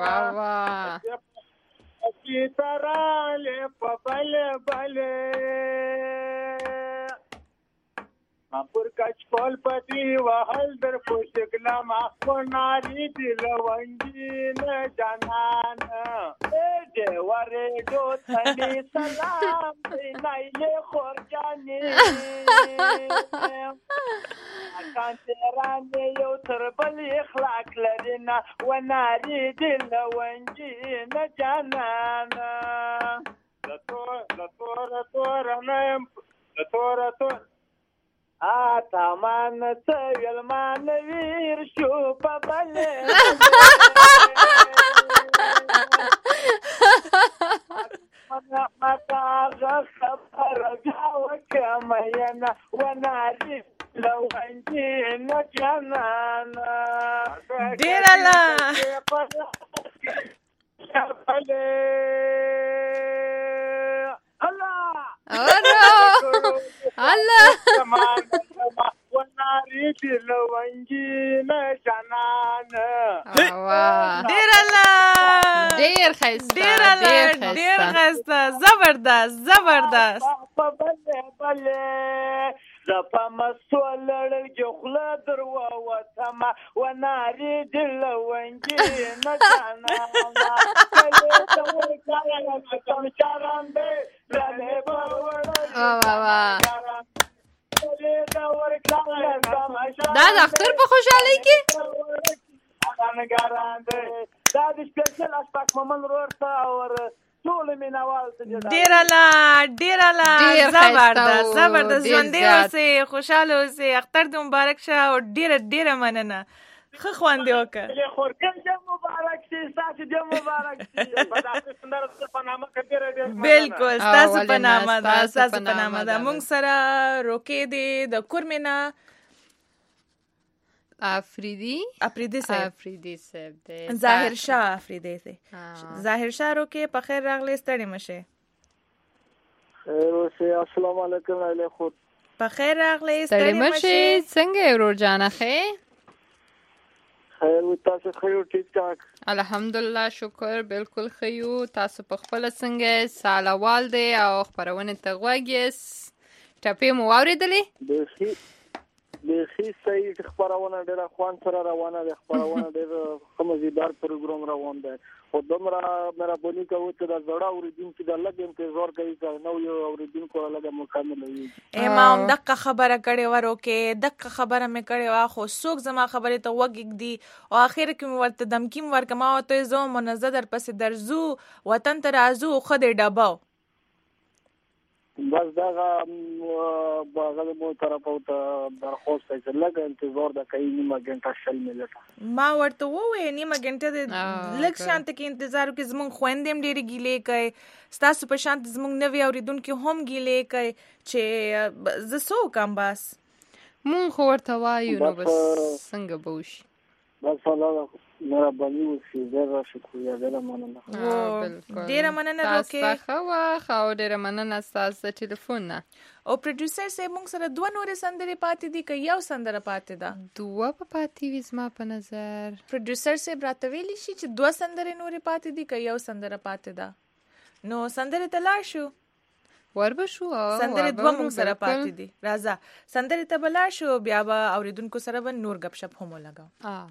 چې تراله په بلې ما پر کچ کول پتی وهل در پوشګلا ما کو ناری دی لونګي نه جانان دې وره دو ثني سلام دی نایله خورجانې کان تران یو تر بل اخلاق لرينا وناری دی لونګي نه جانان لتور نم لتور تامان سویل مان ویر شو په بلې متا خبر جاو کماینا وناری لونګي نه جانانا ډېر الله الله وناری دی لونګي نه جانانه ډېر الله ډېر ښایسته زبردست په بلې زپا مسولړ جوخله دروا وتما وناری دی لونګي نه جانانه دا د اختر په خوشحالۍ کې نگاران دی دا د سپیشل اشفاق مومن ورور ته او ټول مینوال ته ډیر زبردست ژوندی اوسئ خوشحاله اوسئ اختر دې مبارک شه او ډیره مننه ښه خوند دې وکړه خورکن دې مبارک شي ستاسو دې مبارک شي په داسې سندره په نامه کې ډېر بالکل ستاسو په نامه ده موږ سره روکې دې د کورمینا افریدی صاحب دی ظاهر شاه افریدی دی ظاهر شاه روکې په خیر راغلی ستړي مشه خیر اوسئ السلام علیکم علی خود په خیر راغلی ستړي مشه څنګه ورور جانه خیر خیر و تاسو خیر ټیک ټاک الحمدلله شکر بالکل خیو تاسو په خپل څنګه سالوال دی او خبرونه ته غوږیس ټپې مو واوریدلې بخي صحیح خبرونه ډېر خوان سره روانه ده خبرونه ډېر مزیدار پروګرام روان ده او دومره مهرباني کوو چې دا زړه اوریدونکو د لږ انتظار کوي چې نو یو اوریدونکو لږه مکمل وي امام دغه خبره کړې ورو کې دغه خبره مې کړې وا خو څوک زما خبره ته وګ دی او اخر کې مې ورته دمکی ورکما او ته زو منزدر پس درزو وطن ته رازو خدای ډباو بس دغه باغله مو طرف او ته درخواست چې لږ انتظار د کوي نیمه غنټه شل ملته ما ورته وې نیمه غنټه د لږ شانت کې انتظار کې زمون خويندم ډېری ګیلې کوي ستاسو په شانت زمون نوې اوریدونکو هم ګیلې کوي چې زسو کم بس مون خو ورته وایو نو بس څنګه بوشي بس الله مهرباني وکړي ډېر شکریه ډېر مننه روکې خو ډېر مننه ستاسو ټلیفون نه او پروډوسر صاحب موږ سره دوه نورې سندرې پاتې دي که یو سندره پاتې ده دوه په پاتې وي زما په نظر پروډوسر صاحب راته ویلی شي چې دوه سندرې نورې پاتې دي که یو سندره پاتې ده نو سندرې ته لاړ شو وربشو سندرې دوه موږ سره پاتې دي راځه سندرې ته به لاړ شو بیا به اوریدونکو سره به نور غپ شپ هم ولګاو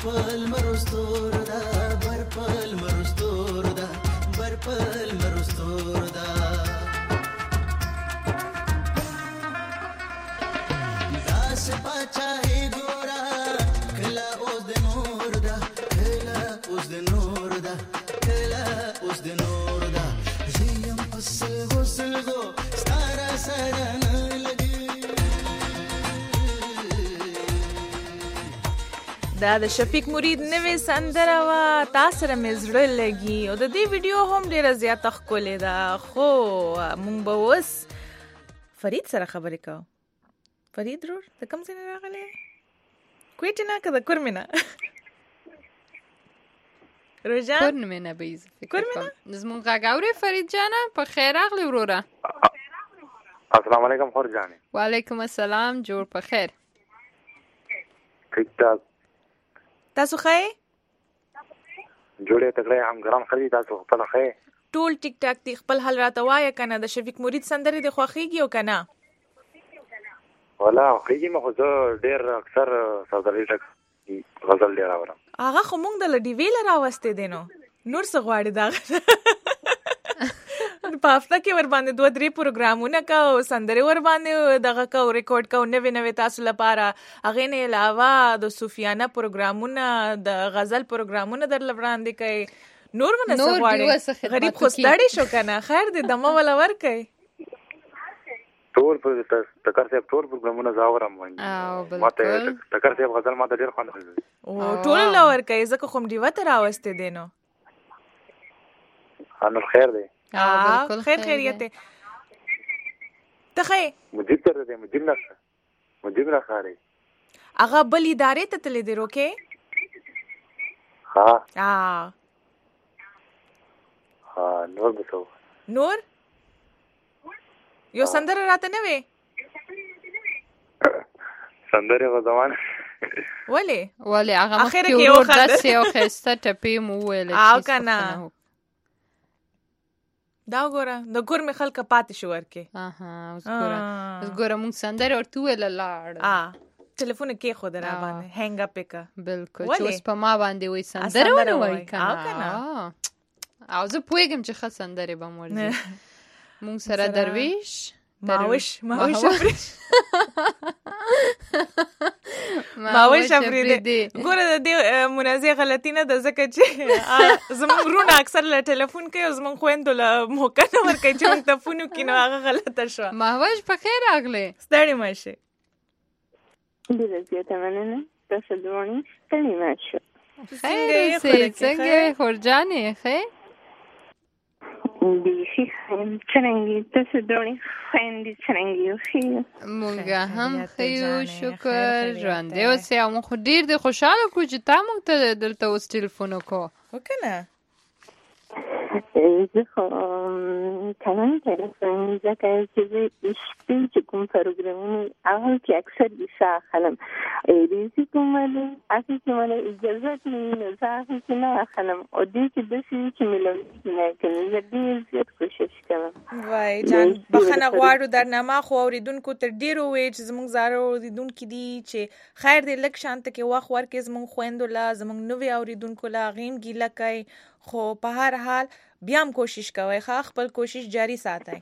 برپل مرستور دا برپل مرستور دا برپل مرستور دا داس پچای ګورا کلا اوس د نور دا کلا اوس د نور دا کلا اوس د نور دا زیم پسلغو سلغو ستاره سره نه لګي دا د شفیق مرید نوې سندره وا تاسو سره مې زړه لګي او د دې ویډیو هم ډیره زیاته ښکلې ده خو مونږ به اوس فرید سره خبرې کوو فرید رور د کوم ځای نه راغلی کویټې نه که د کورمې نه روژان کورمې نه به یې فکر کوم زمونږ غږ اورې فرید جانه په خیر راغلی وروره السلام علیکم خور جانې وعلیکم السلام جوړ په خیر ٹھیک ٹھاک تاسو ښه جوړې تکړه هم ګرام خري تاسو خپل ښه ټول ټیک ټاک دی خپل حال راته وایه کنه د شفیق مرید سندرې د خوښیږي او کنه ولا خوښیږي مخ زه ډېر اکثر سوداګری ټک غزل ډېر اورم هغه خو مونږ د لډیویل راوستې دي نو نور څه غواړي دا په هفته کې ور باندې 2-3 پروګرامونه کا او سندرې ور باندې دغه کا ریکارډ کا نوې نوې تاسو لپاره هغه نه علاوه د صوفیانه پروګرامونه د غزل پروګرامونه در لوړاندې کوي نور ونه څه غواړي غریب خو ستړي شو کنه خیر دې دمه ولا ور کوي ټول تکر صاحب ټول پروګرامونه زاورم وایي ماته تکر صاحب غزل ماته ډېر خوند کوي او ټول لور کوي ځکه کوم دی وته راوستې دي نو انور خیر دی بالکل خیر خیریت ته خې مجيب تر دې مجيب نه خاري هغه بل ادارې ته تللی دی روکه ها نور بتاو نور یو سندره راته نه وې سندره غزوان ولی هغه مخکې ورو داسې یو ښایسته ټپې مو وویله او کنه دا وګوره د کورمې خلکه پاتې شو ورکې اوس ګوره مونږ سندره ورته وویله لاړ ټلیفون کې خو در باندې هنګ اپ کا بالکل چې اوس په ما باندې وای سندره ونه وای کنه او زه پوهیږم چې ښه سندرې به مو ورځي مونږ سره درویش ماوش افریدی ګوره د دې منازع غلطی نه د ځکه چې زموږ رونه اکثر له ټلیفون کوي او زموږ خویندو له موقع نه ورکوي چې موږ ته فون وکړي نو هغه غلطه شوه ماوش په خیر راغلی ستړې مه شې ډېره زیاته مننه تاسو دواړې ستړې مه شئ خیر اوسئ څنګه خورجانې ښه بیخي څرنګه تاسو دواړې خویندې څرنګه یو ښه مونږ هم ښه یو شکر ژوندی اوسئ او موږ خو ډېر دې خوشحاله کړو چې تا موږ ته دلته اوس ټلیفون وکړو وکنه زه خو کلام تلفن ځکه چې زه شپې چې کوم پروګرامونه هغه کې اکثر کیسه اخلم ریزي کومه هغه کې مله اجازه نه زه نه اخلم او دې چې د شي چې ملوي نه کوي زه ډېر زیات کوشش کوم وای جان بخنه غواړو درنامه خو اوریدونکو تر ډیرو وی چې زموږ زارو اوریدونکو دي چې خیر دې لک شانت کې واخ ورکې زموږ خويندو لا زموږ نوې اوریدونکو لا غیم ګیله کوي خو په هر حال بیا هم کوشش کوئ خپل کوشش جاری ساتئ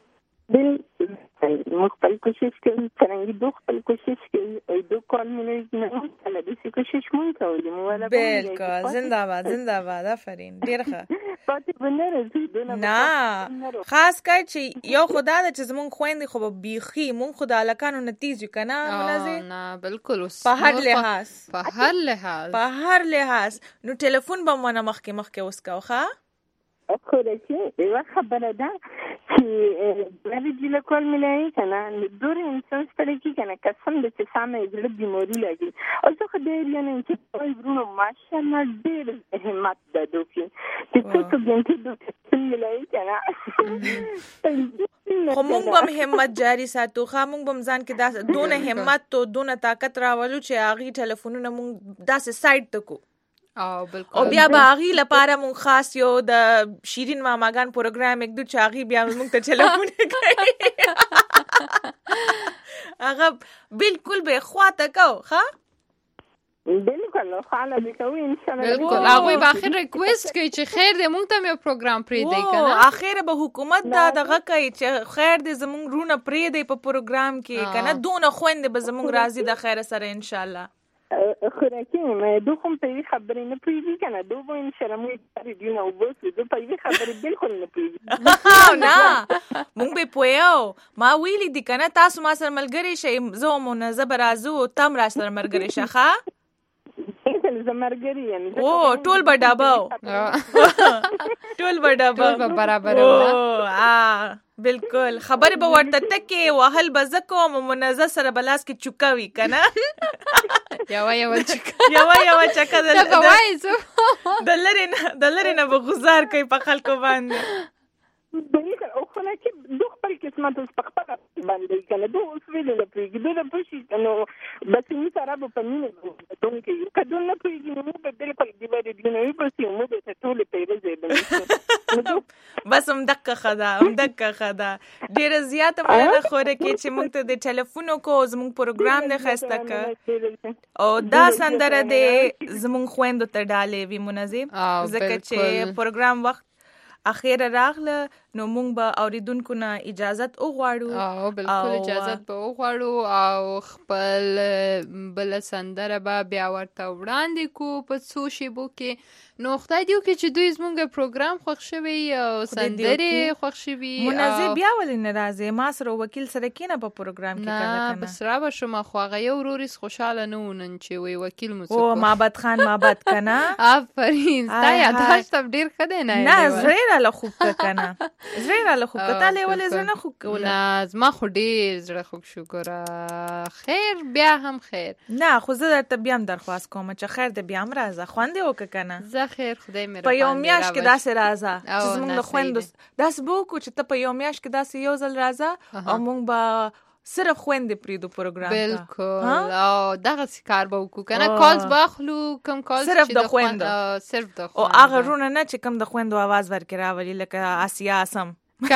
خپل کوشش کوي څنګه دوه خپل کوشش کوي او دوه کال مې نه کله دې کوشش مونږ کولی مو ولا بالکل زنده باد آفرین ډیر ښه پاتې بنره نه خاص کای چې یو خدا د چې زمونږ خويندې خو به بیخي مونږ خدا لکانو نتیجه کنه منازه نه بالکل په هر لحاظ نو ټلیفون به مونږ مخکې اوس کاوخه خو راځي یو خبره ده چې ورجې له کول ملای کنه دور انسان ستړي کی کنه قسم دې چې سامه دې بیماری لګي او څه خدای دې نه چې وای ورونو ماشاءالله ډېر همت ده دوی چې څه ګنټه دوی ملای کنه خو مونږ هم همت جاری ساتو مونږ هم ځان کې دا دونه همت تو دونه طاقت راولو چې هغه ټلیفونونه مونږ داسې سایډ تکو او بیا به هغې لپاره مونږ خاص یو د شیرین ماماګان پروګرام یک دو چې هغې بیا مونږ ته ټلیفون کوي هغه بالکل به خواته کو ښه بالکل خاله به کوي ان شاء الله. بالکل هغه به اخر ریکوست کوي چې خیر دې مونږ ته یو پروګرام پرې دی کنه. اخر به حکومت دا دغه کوي چې خیر دې زمونږ رونه پرې دی په پروګرام کې کنه دونه خويند به زمونږ راضي د خیر سره ان شاء الله. خراکي مې دوه کوم په خبرې نه پریږي کنه دوه ان شاء الله مې دې نو بس دوه په خبرې بالکل نه پریږي. نه مونږ به پوهیو ما ویلي دي کنه تاسو ما سره ملګری شئ زه منظم راځو تم را سره ملګری شخه زمرګری یم او ټول بډاباو ټول برابر بالکل خبر به ورته تکي وهل بزکو منظم سره بلاس کې چوکاوي کنه یو چکا دلري نه به گزار کوي په خلکو باندې. بالکل او خو نه چې دوه خپل قسمت اوس په خپل باندې کنه دوه اوس ویل نه پریږي دوه پوښي نو بس می سره په مینه دوه کې کډون نه پریږي نو په بالکل دی باندې دی نو په سی مو به ټول پیدا زیبل بس هم دقه خدا ډیر زیاته مونږ خوره کې چې مونږ ته د ټلیفون کو زموږ پروګرام نه خسته ک او دا سندره د زموږ خويندو ته ډالې وی منظم ځکه چې پروګرام وخت اخیر راغله نو مونږ به اوریدونکو نه اجازت وغواړو. بالکل اجازت به وغواړو او خپل بل سندره به بیا ورته وړاندې کو په څو شیبو کې. نو خدای دیو کې چې دوی زمونږ پروګرام خوښ شوی او سندره خوښ شوی منظم بیا ولې ناراضه ما سره وکیل سره کینه په پروګرام کې کنه بس را به شما خو هغه یو وروري خوشاله نه ونن چې وی وکیل مو او مابد خان مابد کنه آفرین تا یاداشت ډیر خدای نه زړه له خوب کنه زړه له خوب کتاله ولې زړه خوب کوله نه ما خو ډیر زړه خوب شکر خیر بیا هم خیر نه خو زه درته بیا هم درخواست کوم چې خیر دې بیا هم راځه خوندې وک کنه خیر خدای مې په یو میاش کې داسې راځه چې موږ د خويندو داس بوکو چې ته په یو میاش کې داسې یو ځل راځه او موږ به صرف خويندې پریدو پروګرام بالکل او دغه کار به وکړو کنه کالز باخلو کم کالز صرف د خويندو او هغه رونه نه چې کم د خويندو आवाज ورکړه راولي لکه آسیا اسم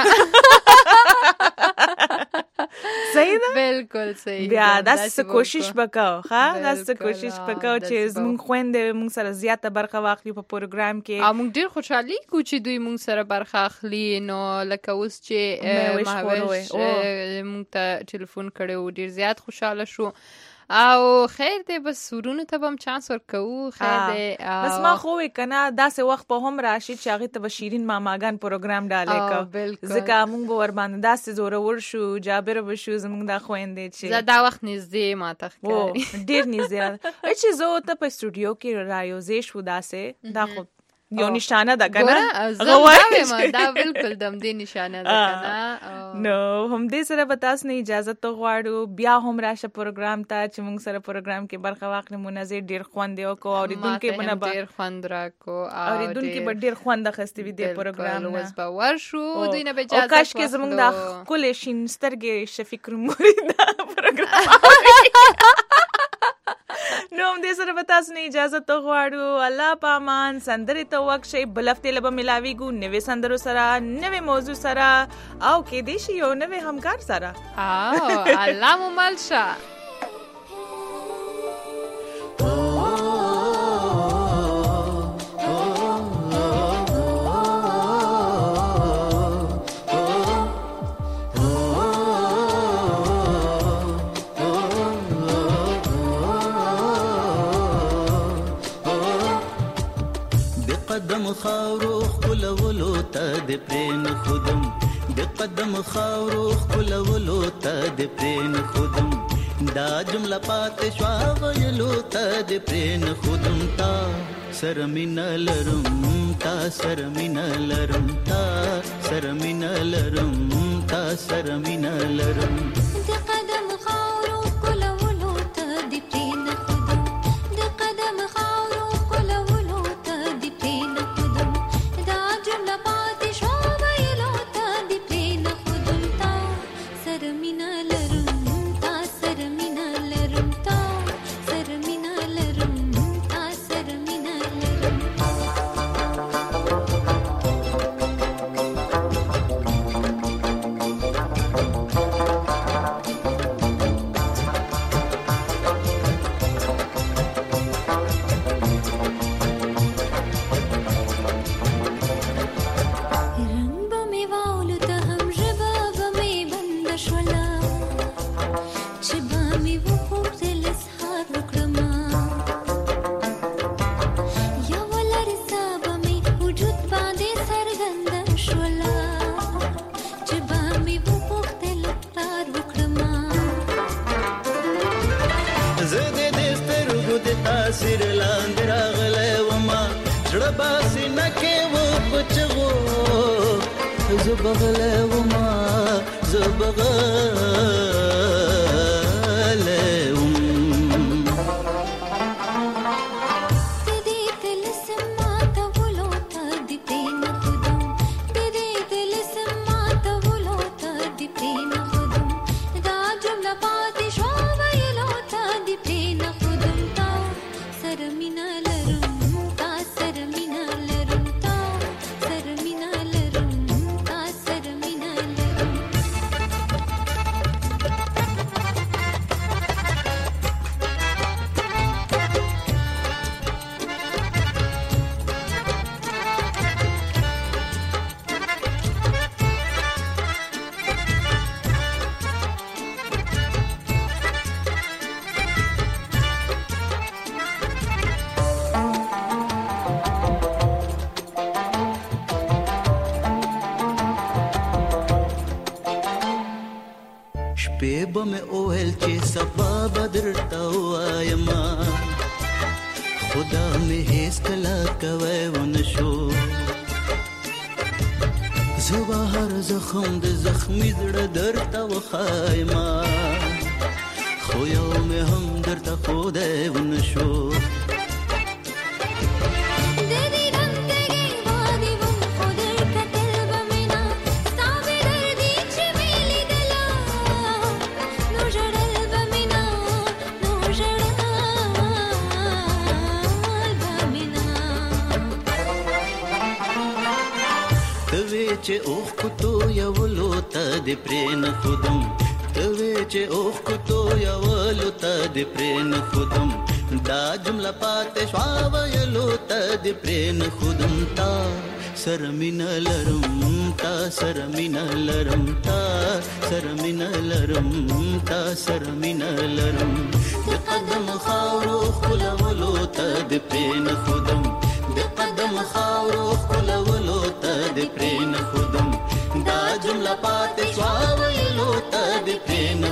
صحیح ده بالکل صحیح بیا داسې کوشش وکاو داسې کوشش وکاو چې زموږ خويندې موږ سره زیاته برخه واخلي په پروګرام کې او موږ ډیر خوشحالي کوو چې دوی موږ سره برخه اخلي. نو لکه اوس چې مهوش موږ ته ټلیفون کړو ډیر زیات خوشاله شو او خیر دې بس ورونو ته هم چانس ورکو خیر دې بس ما خو کنه داسې وخت په هم راشي چې هغه ته بشیرین ماماګان پروګرام ډالې کا ځکه موږ به ور باندې داسې زوره ورشو جابر بشو زموږ د خويندې چې دا وخت نږدې ما ته ډیر نږدې چې زه ته په استودیو کې رايوزې شو داسې دا خو یو نشانه ده کنه دا بالکل دم دې نشانه ده کنه نو هم دې سره به تاسو نه اجازه ته غواړو بیا هم راشه پروګرام ته چې موږ سره پروګرام کې برخه واخلې منظم ډیر خوند یو کو اوریدونکو بنه ډیر خوند را کو اوریدونکو به ډیر خوند خستې وي دې پروګرام نه وس باور شو دوی نه به اجازه او کاش کې زموږ د کل شین سترګې شفیق مرید پروګرام نو هم دې سره به تاسو نه اجازه ته غواړو. الله پامان سندرې ته وخت شي بلفته لبه ملاويګو نوې سندرو سره نوې موضوع سره او کې دې شي یو نوې همکار سره الله مو مالشه قدم خاورو خلولو ته د پرین خودم د قدم خاورو خلولو ته د پرین خودم دا جمله پات شوا ویلو ته د پرین خودم تا سرمن لرم تا سرمن لرم تا سرمن لرم تا سرمن لرم د قدم خاورو خلولو ته د پرین خودم د قدم خاورو خلولو ته د پرین خودم دا جمله پات شوا ویلو ته د پرین خودم تا سرمن لرم تا سرمن لرم تا سرمن لرم تا سرمن لرم زبغله وما زبغله شپې به مې اوهل چې سبا به درته ووایم خدا مې هېڅ کله کوی ونه شو زه به هر زخم د زخمي زړه درته وښایم خو یو مې هم درته ښودی ونه شو چې اوخ کوتو یولو ته دې پرې نه ښودم ته وې چې اوخ کوتو یولو ته دې پرې نه ښودم دا جمله پاتې شوه ویلو ته دې پرې نه ښودم تا سره مینه لرم تا سره مینه لرم تا سره مینه لرم تا سره مینه لرم د قدم خاورو ښکلولو ته دې پرې نه ښودم د قدم خاورو ښکلولو ته دې پرې نه ښودم دا جمله پاتې شوه ویلو ته دې پرې نه